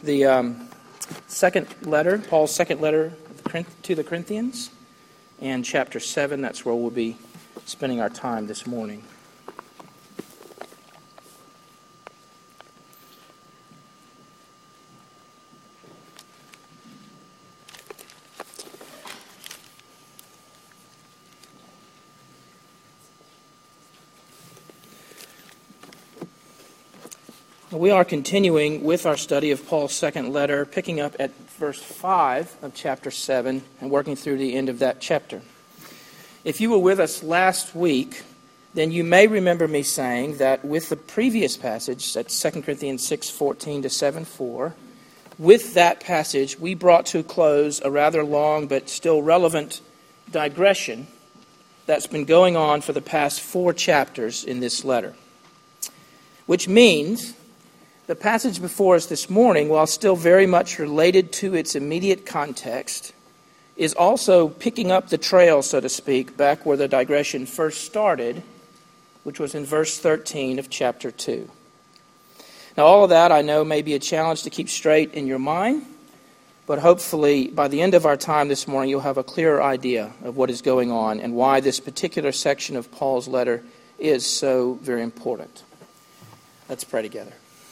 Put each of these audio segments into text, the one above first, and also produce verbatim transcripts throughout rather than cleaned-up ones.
the um, second letter, Paul's second letter to the Corinthians, and chapter seven. That's where we'll be spending our time this morning. We are continuing with our study of Paul's second letter, picking up at verse five of chapter seven and working through the end of that chapter. If you were with us last week, then you may remember me saying that with the previous passage, that's Second Corinthians six fourteen to seven four, with that passage we brought to a close a rather long but still relevant digression that's been going on for the past four chapters in this letter. Which means the passage before us this morning, while still very much related to its immediate context, is also picking up the trail, so to speak, back where the digression first started, which was in verse thirteen of chapter two. Now, all of that, I know, may be a challenge to keep straight in your mind, but hopefully by the end of our time this morning, you'll have a clearer idea of what is going on and why this particular section of Paul's letter is so very important. Let's pray together.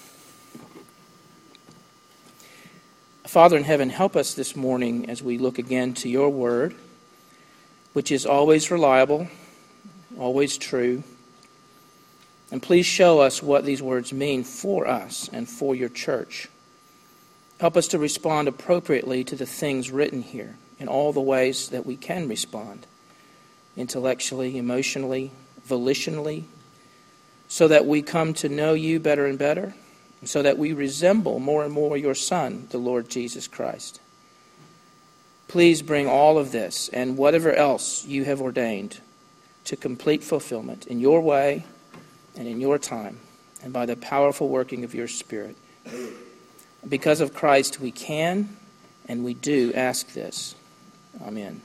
Father in heaven, help us this morning as we look again to your word, which is always reliable, always true. And please show us what these words mean for us and for your church. Help us to respond appropriately to the things written here in all the ways that we can respond, intellectually, emotionally, volitionally, so that we come to know you better and better, so that we resemble more and more your Son, the Lord Jesus Christ. Please bring all of this and whatever else you have ordained to complete fulfillment in your way and in your time and by the powerful working of your Spirit. Because of Christ we can and we do ask this. Amen.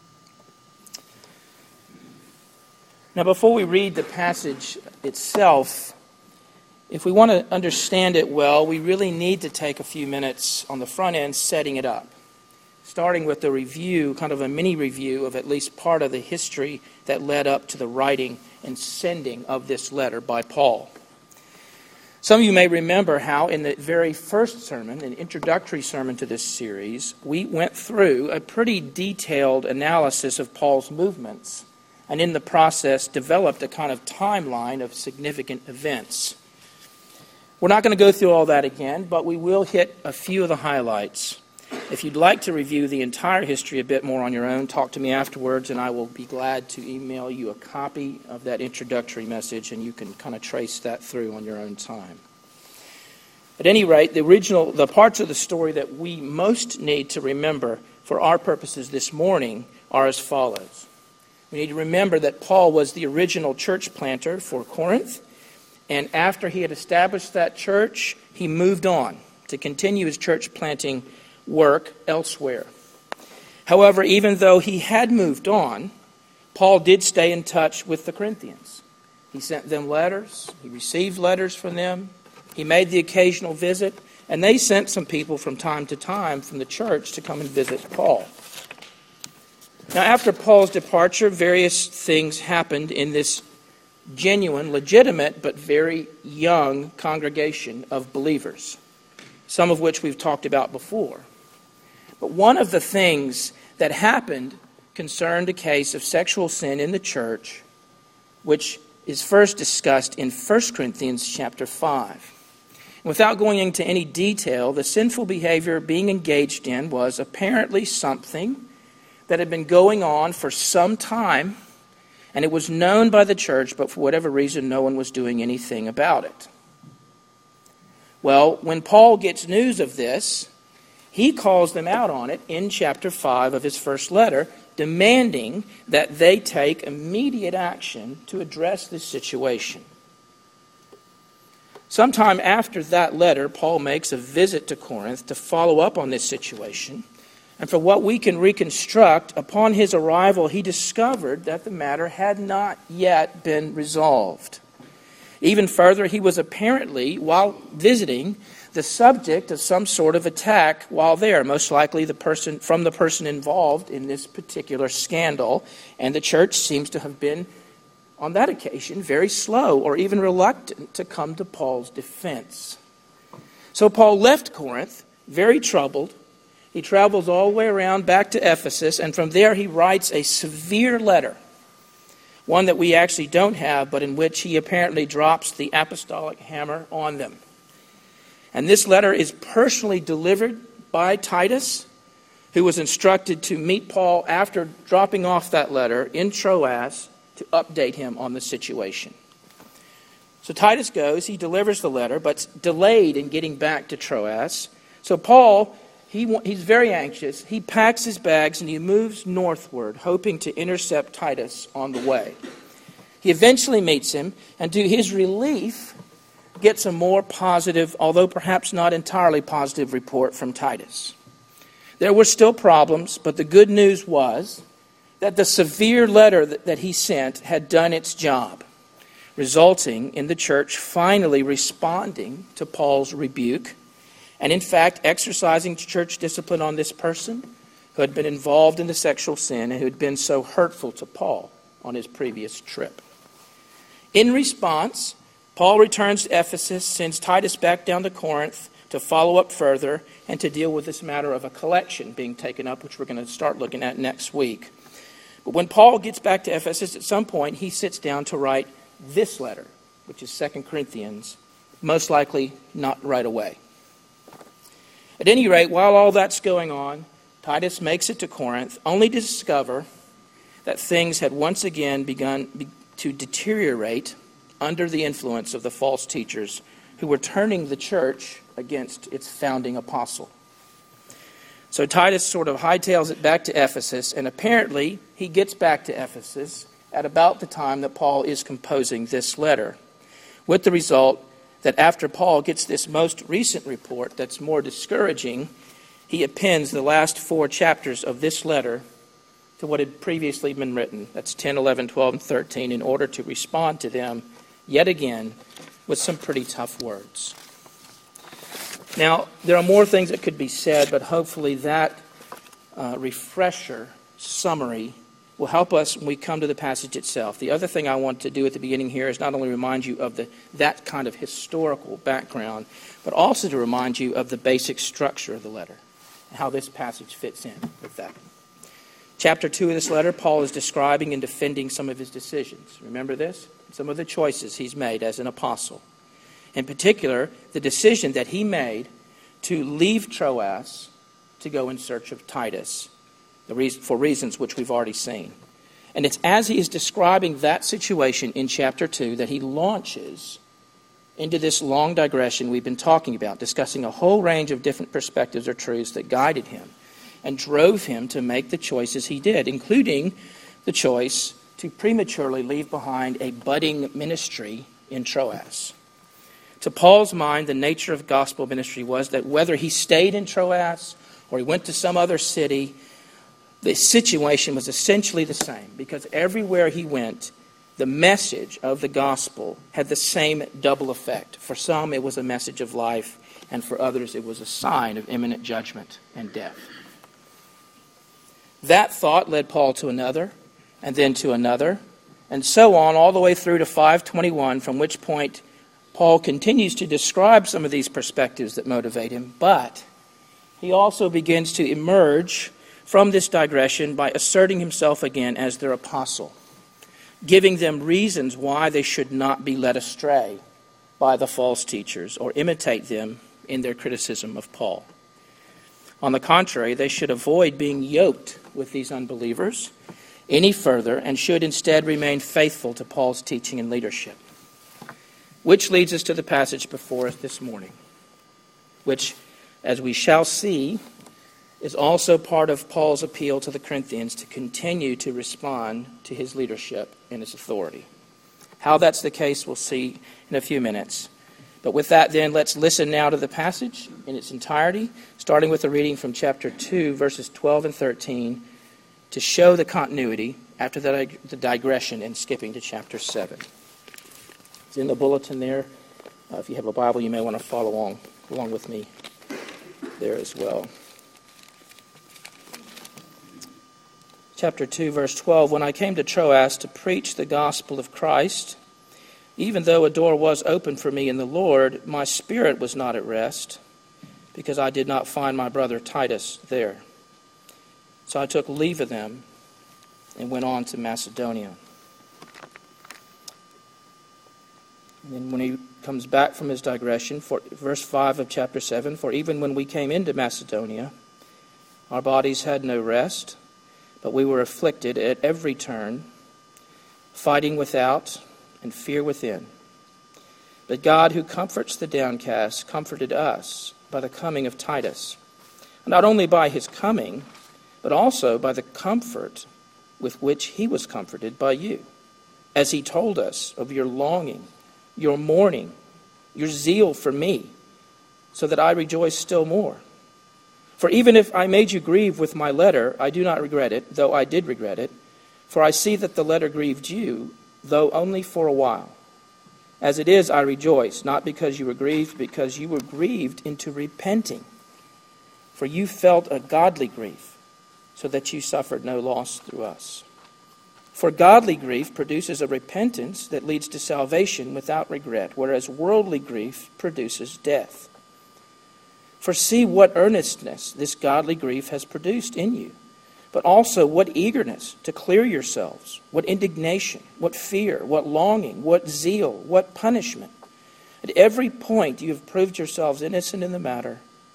Now, before we read the passage itself, if we want to understand it well, we really need to take a few minutes on the front end setting it up, starting with the review, kind of a mini review of at least part of the history that led up to the writing and sending of this letter by Paul. Some of you may remember how in the very first sermon, an introductory sermon to this series, we went through a pretty detailed analysis of Paul's movements, and in the process developed a kind of timeline of significant events. We're not going to go through all that again, but we will hit a few of the highlights. If you'd like to review the entire history a bit more on your own, talk to me afterwards, and I will be glad to email you a copy of that introductory message, and you can kind of trace that through on your own time. At any rate, the original, the parts of the story that we most need to remember for our purposes this morning are as follows. We need to remember that Paul was the original church planter for Corinth, and after he had established that church, he moved on to continue his church planting work elsewhere. However, even though he had moved on, Paul did stay in touch with the Corinthians. He sent them letters, he received letters from them, he made the occasional visit, and they sent some people from time to time from the church to come and visit Paul. Now, after Paul's departure, various things happened in this genuine, legitimate, but very young congregation of believers, some of which we've talked about before. But one of the things that happened concerned a case of sexual sin in the church, which is first discussed in First Corinthians chapter five. Without going into any detail, the sinful behavior being engaged in was apparently something that had been going on for some time, and it was known by the church, but for whatever reason, no one was doing anything about it. Well, when Paul gets news of this, he calls them out on it in chapter five of his first letter, demanding that they take immediate action to address this situation. Sometime after that letter, Paul makes a visit to Corinth to follow up on this situation. And for what we can reconstruct, upon his arrival, he discovered that the matter had not yet been resolved. Even further, he was apparently, while visiting, the subject of some sort of attack while there, most likely the person from the person involved in this particular scandal. And the church seems to have been, on that occasion, very slow or even reluctant to come to Paul's defense. So Paul left Corinth, very troubled. He travels all the way around back to Ephesus, and from there he writes a severe letter, one that we actually don't have, but in which he apparently drops the apostolic hammer on them. And this letter is personally delivered by Titus, who was instructed to meet Paul after dropping off that letter in Troas to update him on the situation. So Titus goes, he delivers the letter, but's delayed in getting back to Troas. So Paul, he he's very anxious. He packs his bags and he moves northward, hoping to intercept Titus on the way. He eventually meets him, and to his relief, gets a more positive, although perhaps not entirely positive, report from Titus. There were still problems, but the good news was that the severe letter that, that he sent had done its job, resulting in the church finally responding to Paul's rebuke, and in fact exercising church discipline on this person who had been involved in the sexual sin and who had been so hurtful to Paul on his previous trip. In response, Paul returns to Ephesus, sends Titus back down to Corinth to follow up further and to deal with this matter of a collection being taken up, which we're going to start looking at next week. But when Paul gets back to Ephesus, at some point he sits down to write this letter, which is Second Corinthians, most likely not right away. At any rate, while all that's going on, Titus makes it to Corinth, only to discover that things had once again begun to deteriorate under the influence of the false teachers who were turning the church against its founding apostle. So Titus sort of hightails it back to Ephesus, and apparently he gets back to Ephesus at about the time that Paul is composing this letter, with the result that after Paul gets this most recent report that's more discouraging, he appends the last four chapters of this letter to what had previously been written. That's ten, eleven, twelve, and thirteen, in order to respond to them yet again with some pretty tough words. Now, there are more things that could be said, but hopefully that uh, refresher summary will help us when we come to the passage itself. The other thing I want to do at the beginning here is not only remind you of the that kind of historical background, but also to remind you of the basic structure of the letter and how this passage fits in with that. Chapter two of this letter, Paul is describing and defending some of his decisions. Remember this? Some of the choices he's made as an apostle. In particular, the decision that he made to leave Troas to go in search of Titus, the reason, for reasons which we've already seen. And it's as he is describing that situation in chapter two that he launches into this long digression we've been talking about, discussing a whole range of different perspectives or truths that guided him and drove him to make the choices he did, including the choice to prematurely leave behind a budding ministry in Troas. To Paul's mind, the nature of gospel ministry was that whether he stayed in Troas or he went to some other city, the situation was essentially the same, because everywhere he went, the message of the gospel had the same double effect. For some, it was a message of life, and for others, it was a sign of imminent judgment and death. That thought led Paul to another, and then to another, and so on all the way through to five twenty-one, from which point Paul continues to describe some of these perspectives that motivate him, but he also begins to emerge from this digression by asserting himself again as their apostle, giving them reasons why they should not be led astray by the false teachers or imitate them in their criticism of Paul. On the contrary, they should avoid being yoked with these unbelievers any further and should instead remain faithful to Paul's teaching and leadership. Which leads us to the passage before us this morning, which, as we shall see, is also part of Paul's appeal to the Corinthians to continue to respond to his leadership and his authority. How that's the case, we'll see in a few minutes. But with that, then, let's listen now to the passage in its entirety, starting with a reading from chapter two, verses twelve and thirteen, to show the continuity after the, the digression and skipping to chapter seven. It's in the bulletin there. Uh, if you have a Bible, you may want to follow along along with me there as well. Chapter two, verse twelve, when I came to Troas to preach the gospel of Christ, even though a door was open for me in the Lord, my spirit was not at rest, because I did not find my brother Titus there. So I took leave of them and went on to Macedonia. And then when he comes back from his digression, for, verse five of chapter seven, for even when we came into Macedonia, our bodies had no rest, but we were afflicted at every turn, fighting without and fear within. But God, who comforts the downcast, comforted us by the coming of Titus, not only by his coming, but also by the comfort with which he was comforted by you, as he told us of your longing, your mourning, your zeal for me, so that I rejoice still more. For even if I made you grieve with my letter, I do not regret it, though I did regret it. For I see that the letter grieved you, though only for a while. As it is, I rejoice, not because you were grieved, because you were grieved into repenting. For you felt a godly grief, so that you suffered no loss through us. For godly grief produces a repentance that leads to salvation without regret, whereas worldly grief produces death. For see what earnestness this godly grief has produced in you, but also what eagerness to clear yourselves, what indignation, what fear, what longing, what zeal, what punishment. At every point you have proved yourselves innocent in the matter.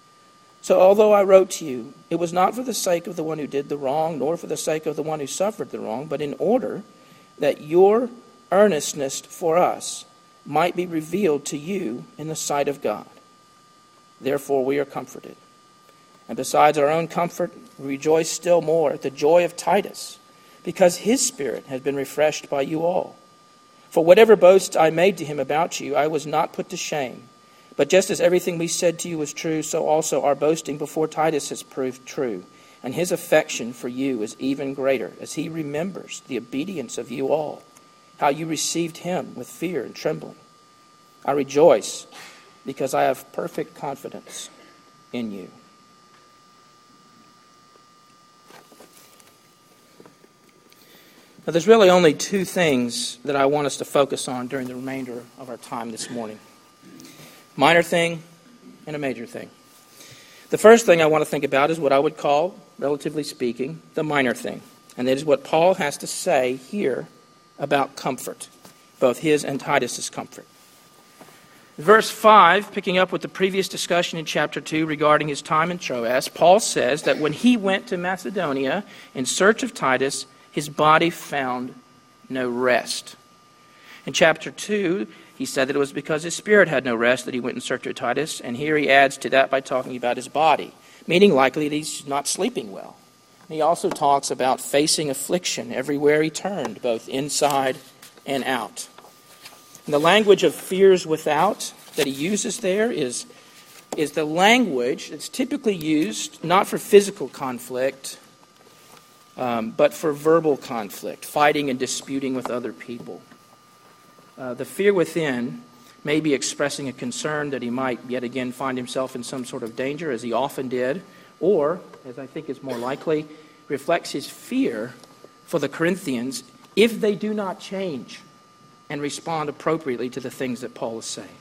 So although I wrote to you, it was not for the sake of the one who did the wrong, nor for the sake of the one who suffered the wrong, but in order that your earnestness for us might be revealed to you in the sight of God. Therefore we are comforted. And besides our own comfort, we rejoice still more at the joy of Titus, because his spirit has been refreshed by you all. For whatever boast I made to him about you, I was not put to shame. But just as everything we said to you was true, so also our boasting before Titus has proved true. And his affection for you is even greater, as he remembers the obedience of you all, how you received him with fear and trembling. I rejoice, because I have perfect confidence in you. Now, there's really only two things that I want us to focus on during the remainder of our time this morning. Minor thing and a major thing. The first thing I want to think about is what I would call, relatively speaking, the minor thing. And that is what Paul has to say here about comfort, both his and Titus's comfort. Verse five, picking up with the previous discussion in chapter two regarding his time in Troas, Paul says that when he went to Macedonia in search of Titus, his body found no rest. In chapter two, he said that it was because his spirit had no rest that he went in search of Titus, and here he adds to that by talking about his body, meaning likely that he's not sleeping well. And he also talks about facing affliction everywhere he turned, both inside and out. And the language of fears without that he uses there is, is the language that's typically used not for physical conflict, um, but for verbal conflict, fighting and disputing with other people. Uh, the fear within may be expressing a concern that he might yet again find himself in some sort of danger, as he often did, or, as I think is more likely, reflects his fear for the Corinthians if they do not change and respond appropriately to the things that Paul is saying.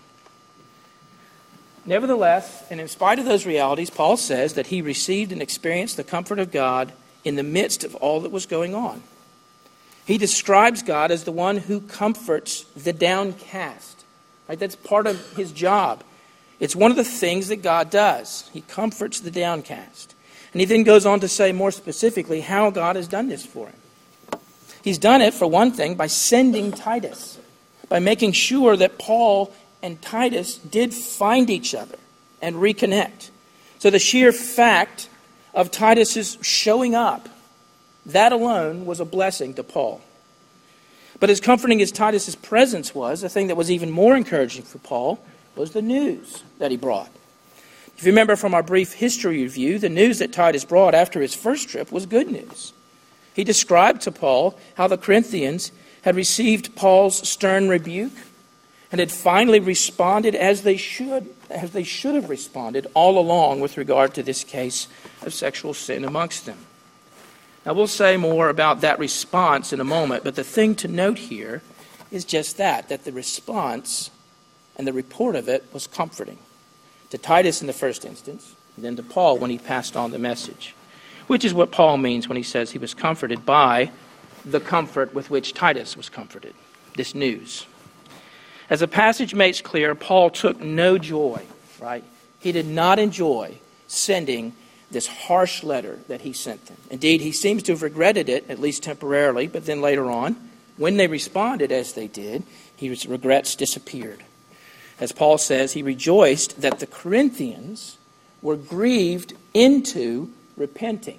Nevertheless, and in spite of those realities, Paul says that he received and experienced the comfort of God in the midst of all that was going on. He describes God as the one who comforts the downcast. Right? That's part of his job. It's one of the things that God does. He comforts the downcast. And he then goes on to say more specifically how God has done this for him. He's done it, for one thing, by sending Titus, by making sure that Paul and Titus did find each other and reconnect. So the sheer fact of Titus's showing up, that alone was a blessing to Paul. But as comforting as Titus's presence was, the thing that was even more encouraging for Paul was the news that he brought. If you remember from our brief history review, the news that Titus brought after his first trip was good news. He described to Paul how the Corinthians had received Paul's stern rebuke and had finally responded as they should as they should have responded all along with regard to this case of sexual sin amongst them. Now, we'll say more about that response in a moment, but the thing to note here is just that, that the response and the report of it was comforting. To Titus in the first instance, and then to Paul when he passed on the message, which is what Paul means when he says he was comforted by the comfort with which Titus was comforted, this news. As the passage makes clear, Paul took no joy, right? He did not enjoy sending this harsh letter that he sent them. Indeed, he seems to have regretted it, at least temporarily, but then later on, when they responded as they did, his regrets disappeared. As Paul says, he rejoiced that the Corinthians were grieved into repenting.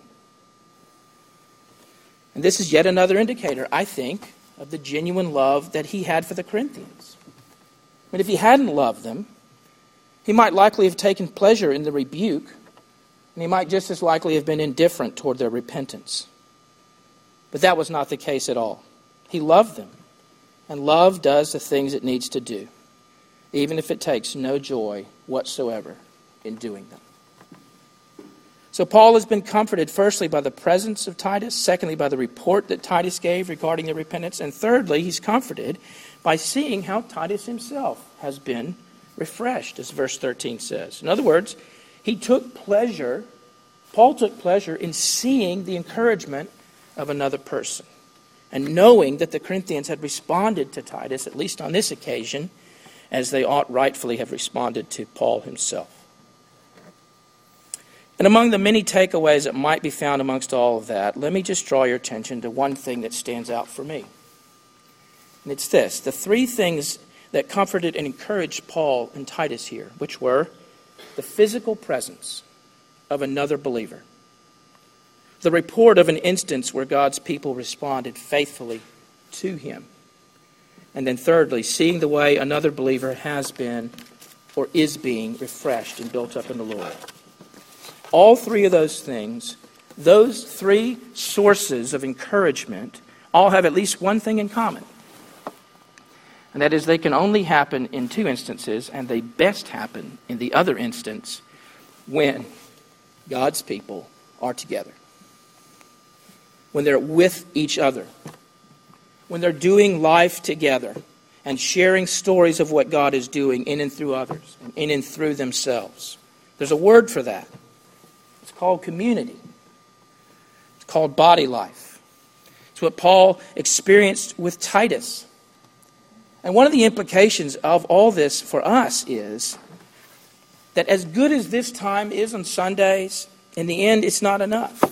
And this is yet another indicator, I think, of the genuine love that he had for the Corinthians. But if he hadn't loved them, he might likely have taken pleasure in the rebuke, and he might just as likely have been indifferent toward their repentance. But that was not the case at all. He loved them, and love does the things it needs to do, even if it takes no joy whatsoever in doing them. So Paul has been comforted firstly by the presence of Titus, secondly by the report that Titus gave regarding their repentance, and thirdly he's comforted by seeing how Titus himself has been refreshed, as verse thirteen says. In other words, he took pleasure, Paul took pleasure in seeing the encouragement of another person and knowing that the Corinthians had responded to Titus, at least on this occasion, as they ought rightfully have responded to Paul himself. And among the many takeaways that might be found amongst all of that, let me just draw your attention to one thing that stands out for me. And it's this, the three things that comforted and encouraged Paul and Titus here, which were the physical presence of another believer, the report of an instance where God's people responded faithfully to him, and then thirdly, seeing the way another believer has been or is being refreshed and built up in the Lord. All three of those things, those three sources of encouragement, all have at least one thing in common. And that is they can only happen in two instances, and they best happen in the other instance when God's people are together. When they're with each other. When they're doing life together and sharing stories of what God is doing in and through others and in and through themselves. There's a word for that. It's called community. It's called body life. It's what Paul experienced with Titus. And one of the implications of all this for us is that as good as this time is on Sundays, in the end, it's not enough.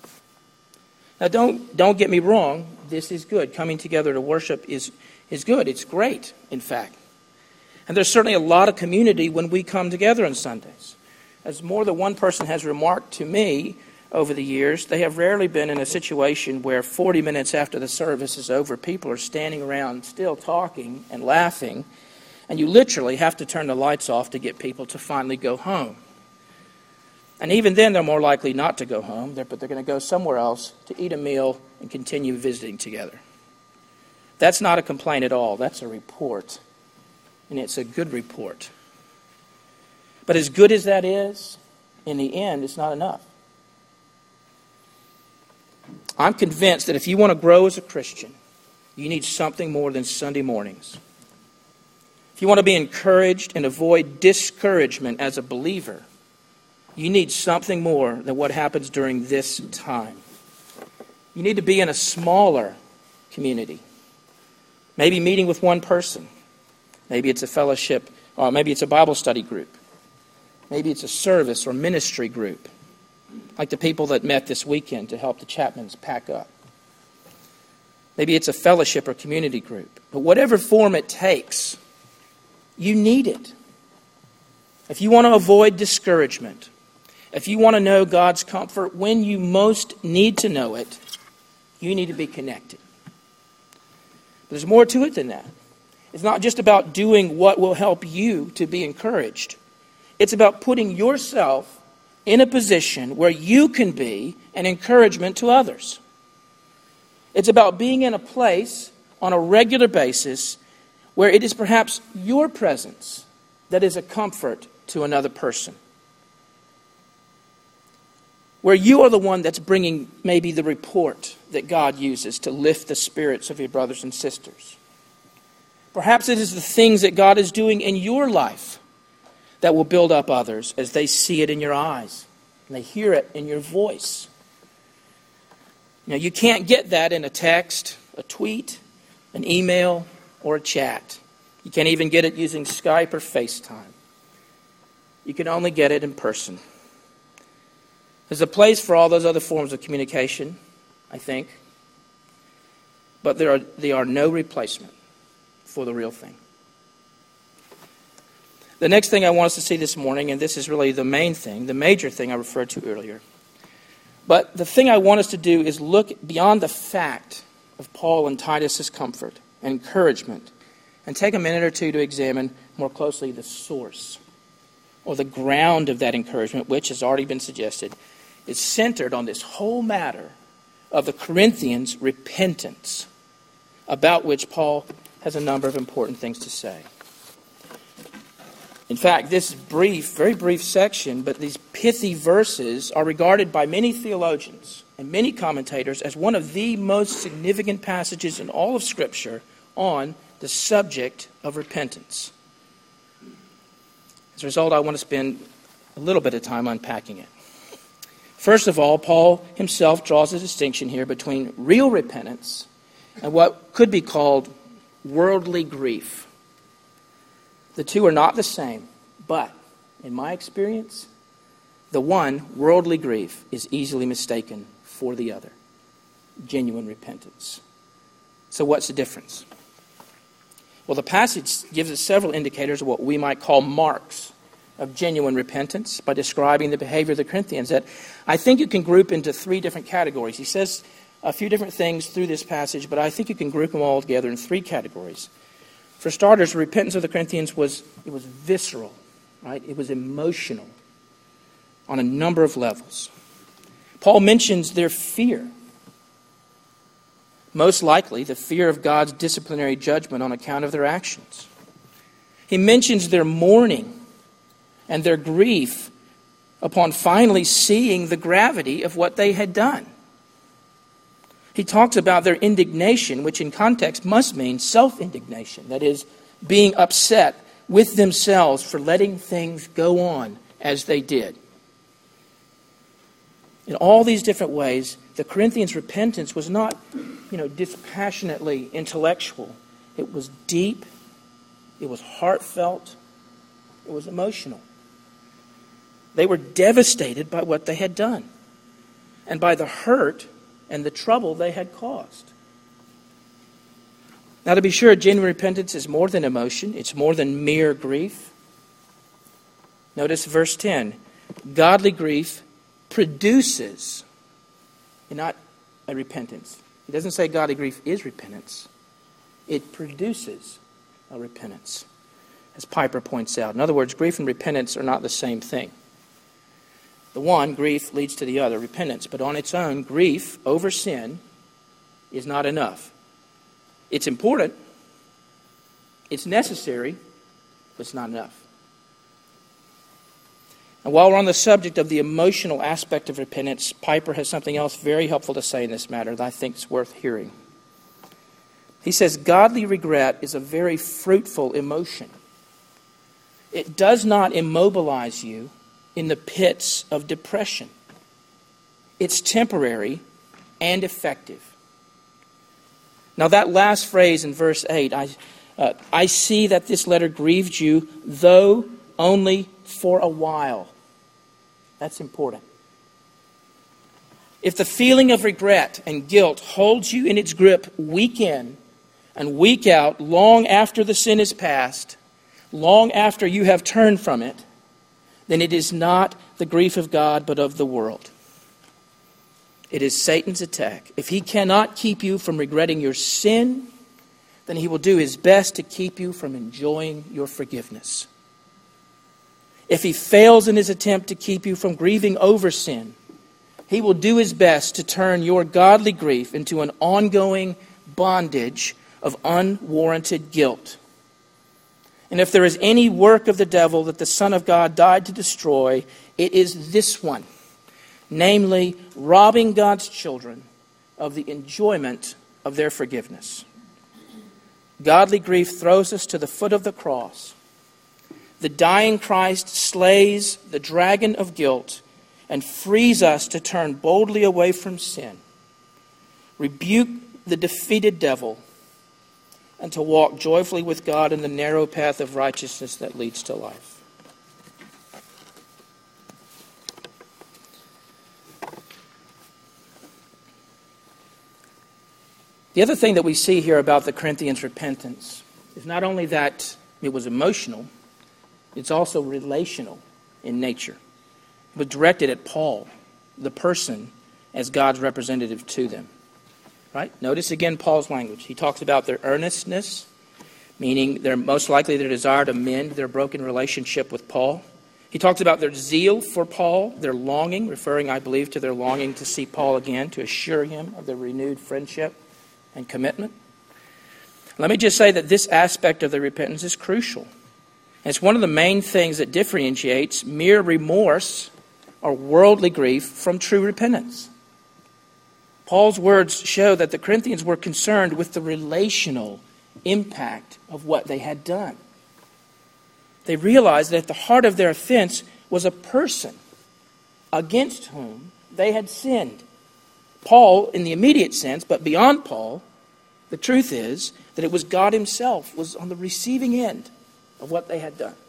Now, don't don't get me wrong. This is good. Coming together to worship is, is good. It's great, in fact. And there's certainly a lot of community when we come together on Sundays. As more than one person has remarked to me over the years, they have rarely been in a situation where forty minutes after the service is over, people are standing around still talking and laughing, and you literally have to turn the lights off to get people to finally go home. And even then, they're more likely not to go home, but they're going to go somewhere else to eat a meal and continue visiting together. That's not a complaint at all. That's a report, and it's a good report. But as good as that is, in the end, it's not enough. I'm convinced that if you want to grow as a Christian, you need something more than Sunday mornings. If you want to be encouraged and avoid discouragement as a believer, you need something more than what happens during this time. You need to be in a smaller community. Maybe meeting with one person. Maybe it's a fellowship, or maybe it's a Bible study group. Maybe it's a service or ministry group, like the people that met this weekend to help the Chapmans pack up. Maybe it's a fellowship or community group. But whatever form it takes, you need it. If you want to avoid discouragement, if you want to know God's comfort when you most need to know it, you need to be connected. But there's more to it than that. It's not just about doing what will help you to be encouraged. It's about putting yourself in a position where you can be an encouragement to others. It's about being in a place on a regular basis where it is perhaps your presence that is a comfort to another person, where you are the one that's bringing maybe the report that God uses to lift the spirits of your brothers and sisters. Perhaps it is the things that God is doing in your life that will build up others as they see it in your eyes and they hear it in your voice. Now, you can't get that in a text, a tweet, an email, or a chat. You can't even get it using Skype or FaceTime. You can only get it in person. There's a place for all those other forms of communication, I think, but there are, they are no replacement for the real thing. The next thing I want us to see this morning, and this is really the main thing, the major thing I referred to earlier, but the thing I want us to do is look beyond the fact of Paul and Titus's comfort and encouragement and take a minute or two to examine more closely the source or the ground of that encouragement, which has already been suggested, is centered on this whole matter of the Corinthians' repentance, about which Paul has a number of important things to say. In fact, this brief, very brief section, but these pithy verses are regarded by many theologians and many commentators as one of the most significant passages in all of Scripture on the subject of repentance. As a result, I want to spend a little bit of time unpacking it. First of all, Paul himself draws a distinction here between real repentance and what could be called worldly grief. The two are not the same, but in my experience, the one, worldly grief, is easily mistaken for the other, genuine repentance. So what's the difference? Well, the passage gives us several indicators of what we might call marks of genuine repentance by describing the behavior of the Corinthians that I think you can group into three different categories. He says a few different things through this passage, but I think you can group them all together in three categories. For starters, the repentance of the Corinthians was it was visceral, right? It was emotional on a number of levels. Paul mentions their fear. Most likely, the fear of God's disciplinary judgment on account of their actions. He mentions their mourning and their grief upon finally seeing the gravity of what they had done. He talks about their indignation, which in context must mean self-indignation. That is, being upset with themselves for letting things go on as they did. In all these different ways, the Corinthians' repentance was not, you know, dispassionately intellectual. It was deep. It was heartfelt. It was emotional. They were devastated by what they had done and by the hurt and the trouble they had caused. Now, to be sure, genuine repentance is more than emotion. It's more than mere grief. Notice verse ten. Godly grief produces, and not a repentance. He doesn't say godly grief is repentance. It produces a repentance, as Piper points out. In other words, grief and repentance are not the same thing. The one, grief, leads to the other, repentance. But on its own, grief over sin is not enough. It's important. It's necessary, but it's not enough. And while we're on the subject of the emotional aspect of repentance, Piper has something else very helpful to say in this matter that I think is worth hearing. He says, godly regret is a very fruitful emotion. It does not immobilize you in the pits of depression. It's temporary and effective. Now that last phrase in verse eight, I, uh, I see that this letter grieved you, though only for a while. That's important. If the feeling of regret and guilt holds you in its grip week in and week out, long after the sin is past, long after you have turned from it, then it is not the grief of God, but of the world. It is Satan's attack. If he cannot keep you from regretting your sin, then he will do his best to keep you from enjoying your forgiveness. If he fails in his attempt to keep you from grieving over sin, he will do his best to turn your godly grief into an ongoing bondage of unwarranted guilt. And if there is any work of the devil that the Son of God died to destroy, it is this one, namely, robbing God's children of the enjoyment of their forgiveness. Godly grief throws us to the foot of the cross. The dying Christ slays the dragon of guilt and frees us to turn boldly away from sin, rebuke the defeated devil, and to walk joyfully with God in the narrow path of righteousness that leads to life. The other thing that we see here about the Corinthians' repentance is not only that it was emotional, it's also relational in nature. It was directed at Paul, the person, as God's representative to them. Right? Notice again Paul's language. He talks about their earnestness, meaning they're most likely their desire to mend their broken relationship with Paul. He talks about their zeal for Paul, their longing, referring, I believe, to their longing to see Paul again, to assure him of their renewed friendship and commitment. Let me just say that this aspect of the repentance is crucial. And it's one of the main things that differentiates mere remorse or worldly grief from true repentance. Paul's words show that the Corinthians were concerned with the relational impact of what they had done. They realized that at the heart of their offense was a person against whom they had sinned. Paul, in the immediate sense, but beyond Paul, the truth is that it was God himself was on the receiving end of what they had done.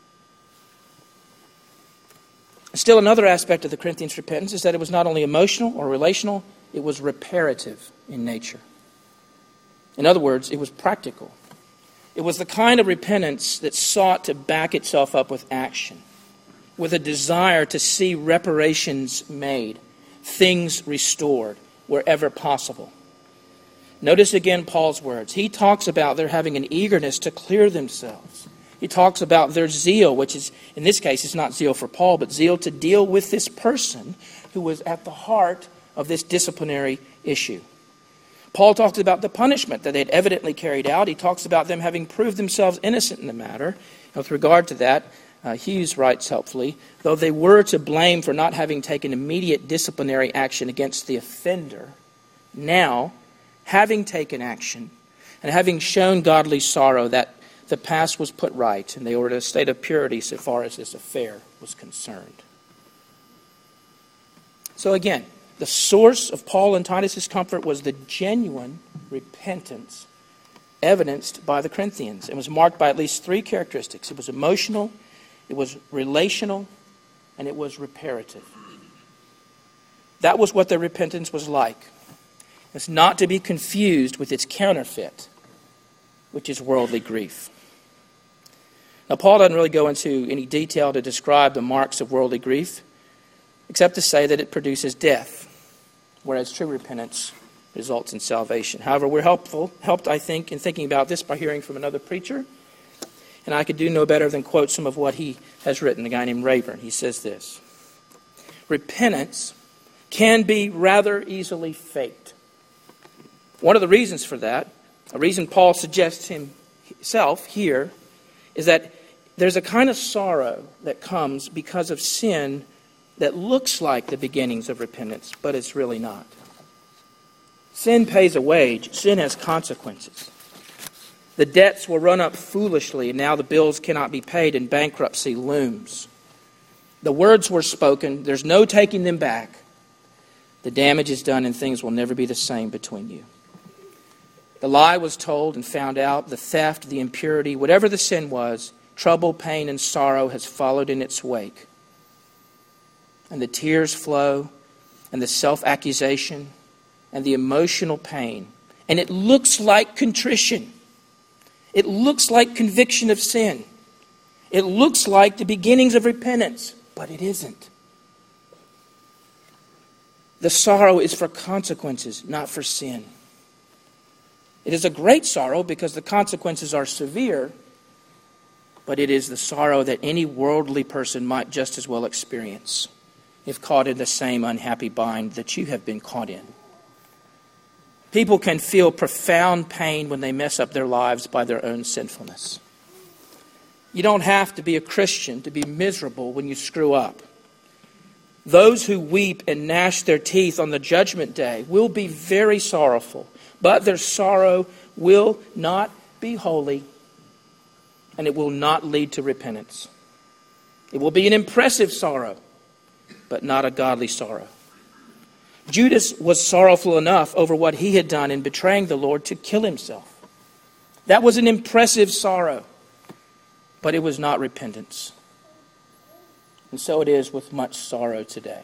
Still, another aspect of the Corinthians' repentance is that it was not only emotional or relational, it was reparative in nature. In other words, it was practical. It was the kind of repentance that sought to back itself up with action, with a desire to see reparations made, things restored wherever possible. Notice again Paul's words. He talks about their having an eagerness to clear themselves. He talks about their zeal, which is, in this case, it's not zeal for Paul, but zeal to deal with this person who was at the heart of this disciplinary issue. Paul talks about the punishment that they had evidently carried out. He talks about them having proved themselves innocent in the matter. And with regard to that, uh, Hughes writes helpfully, though they were to blame for not having taken immediate disciplinary action against the offender, now, having taken action and having shown godly sorrow, that the past was put right and they were in a state of purity so far as this affair was concerned. So again, the source of Paul and Titus's comfort was the genuine repentance evidenced by the Corinthians. It was marked by at least three characteristics. It was emotional, it was relational, and it was reparative. That was what their repentance was like. It's not to be confused with its counterfeit, which is worldly grief. Now, Paul doesn't really go into any detail to describe the marks of worldly grief, except to say that it produces death, whereas true repentance results in salvation. However, we're helpful, helped, I think, in thinking about this by hearing from another preacher. And I could do no better than quote some of what he has written, a guy named Rayburn. He says this: repentance can be rather easily faked. One of the reasons for that, a reason Paul suggests himself here, is that there's a kind of sorrow that comes because of sin that looks like the beginnings of repentance, but it's really not. Sin pays a wage. Sin has consequences. The debts will run up foolishly, and now the bills cannot be paid, and bankruptcy looms. The words were spoken. There's no taking them back. The damage is done, and things will never be the same between you. The lie was told and found out. The theft, the impurity, whatever the sin was, trouble, pain, and sorrow has followed in its wake. And the tears flow, and the self-accusation, and the emotional pain. And it looks like contrition. It looks like conviction of sin. It looks like the beginnings of repentance, but it isn't. The sorrow is for consequences, not for sin. It is a great sorrow because the consequences are severe, but it is the sorrow that any worldly person might just as well experience if caught in the same unhappy bind that you have been caught in. People can feel profound pain when they mess up their lives by their own sinfulness. You don't have to be a Christian to be miserable when you screw up. Those who weep and gnash their teeth on the judgment day will be very sorrowful, but their sorrow will not be holy, and it will not lead to repentance. It will be an impressive sorrow, but not a godly sorrow. Judas was sorrowful enough over what he had done in betraying the Lord to kill himself. That was an impressive sorrow, but it was not repentance. And so it is with much sorrow today.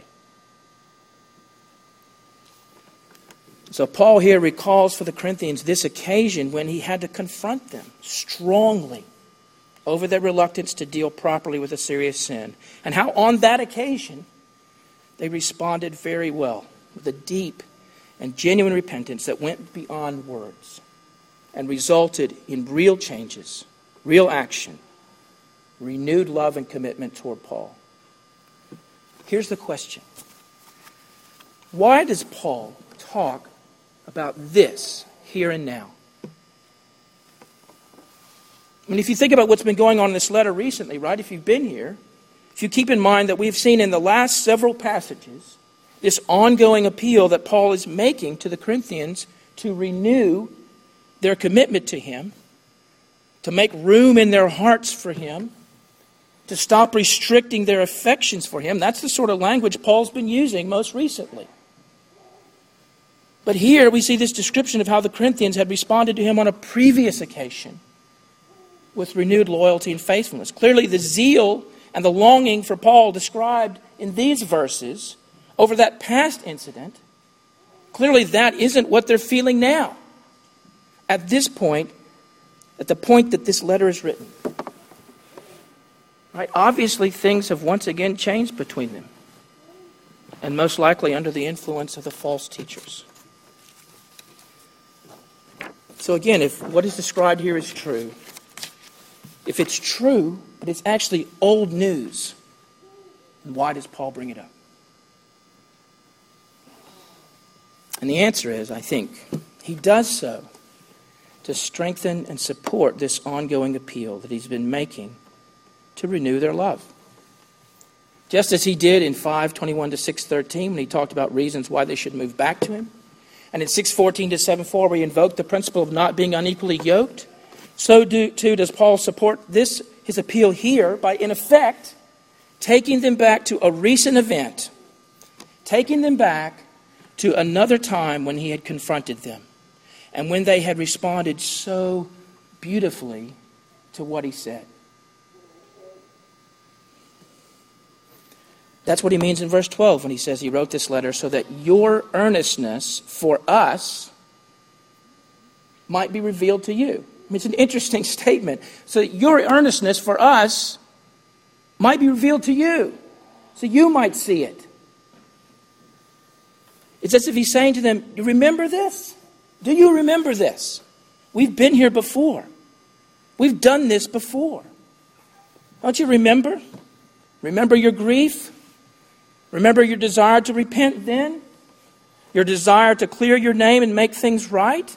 So Paul here recalls for the Corinthians this occasion when he had to confront them strongly over their reluctance to deal properly with a serious sin, and how on that occasion they responded very well with a deep and genuine repentance that went beyond words and resulted in real changes, real action, renewed love and commitment toward Paul. Here's the question. Why does Paul talk about this here and now? I mean, if you think about what's been going on in this letter recently, right? If you've been here, if you keep in mind that we've seen in the last several passages this ongoing appeal that Paul is making to the Corinthians to renew their commitment to him, to make room in their hearts for him, to stop restricting their affections for him. That's the sort of language Paul's been using most recently. But here we see this description of how the Corinthians had responded to him on a previous occasion with renewed loyalty and faithfulness. Clearly the zeal and the longing for Paul described in these verses over that past incident, clearly that isn't what they're feeling now. At this point, at the point that this letter is written. Right? Obviously, things have once again changed between them, and most likely under the influence of the false teachers. So again, if what is described here is true, if it's true, but it's actually old news, then why does Paul bring it up? And the answer is, I think, he does so to strengthen and support this ongoing appeal that he's been making to renew their love. Just as he did in five twenty-one to six thirteen when he talked about reasons why they should move back to him, and in six fourteen to seven four where he invoked the principle of not being unequally yoked, so do, too does Paul support this, his appeal here, by in effect taking them back to a recent event, taking them back to another time when he had confronted them, and when they had responded so beautifully to what he said. That's what he means in verse twelve when he says he wrote this letter so that your earnestness for us might be revealed to you. I mean, it's an interesting statement. So that your earnestness for us might be revealed to you. So you might see it. It's as if he's saying to them, you remember this? Do you remember this? We've been here before. We've done this before. Don't you remember? Remember your grief? Remember your desire to repent then? Your desire to clear your name and make things right?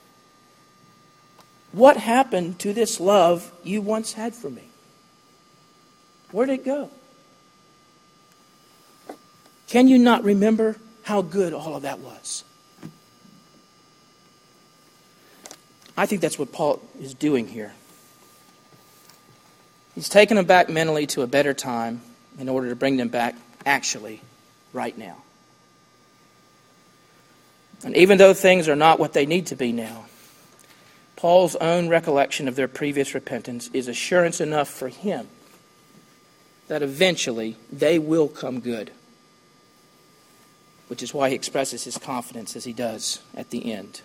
What happened to this love you once had for me? Where did it go? Can you not remember how good all of that was? I think that's what Paul is doing here. He's taken them back mentally to a better time in order to bring them back actually right now. And even though things are not what they need to be now, Paul's own recollection of their previous repentance is assurance enough for him that eventually they will come good. Which is why he expresses his confidence as he does at the end.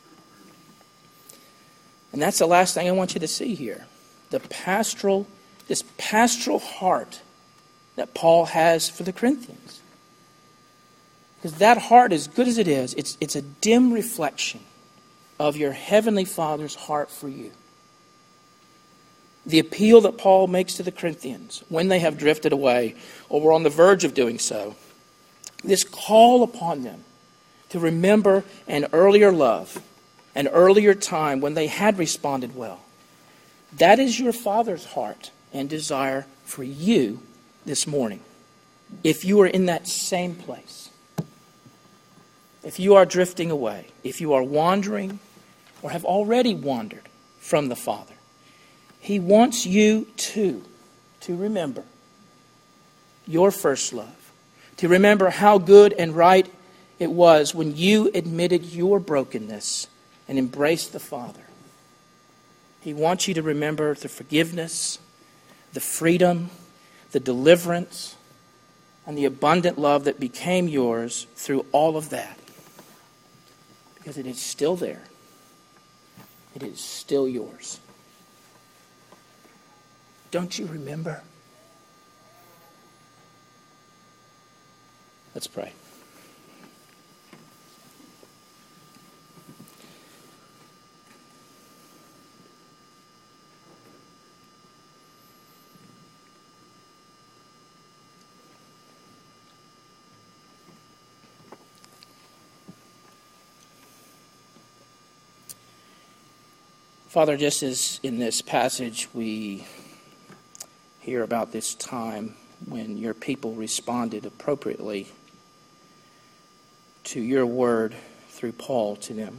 And that's the last thing I want you to see here. The pastoral, this pastoral heart that Paul has for the Corinthians. Because that heart, as good as it is, it's, it's a dim reflection of your heavenly Father's heart for you. The appeal that Paul makes to the Corinthians when they have drifted away or were on the verge of doing so, this call upon them to remember an earlier love, an earlier time when they had responded well. That is your Father's heart and desire for you this morning. If you are in that same place, if you are drifting away, if you are wandering or have already wandered from the Father, He wants you too to remember your first love, to remember how good and right it was when you admitted your brokenness and embraced the Father. He wants you to remember the forgiveness, the freedom, the deliverance, and the abundant love that became yours through all of that. Because it is still there. It is still yours. Don't you remember? Let's pray. Father, just as in this passage we hear about this time when your people responded appropriately to your word through Paul to them.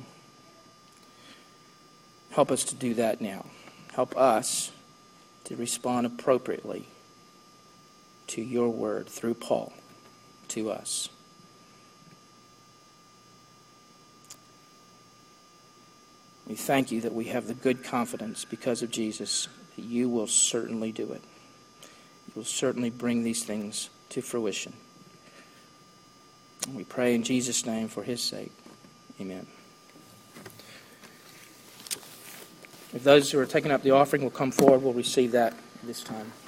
Help us to do that now. Help us to respond appropriately to your word through Paul to us. We thank you that we have the good confidence because of Jesus that you will certainly do it. You will certainly bring these things to fruition. And we pray in Jesus' name for his sake. Amen. If those who are taking up the offering will come forward, we'll receive that this time.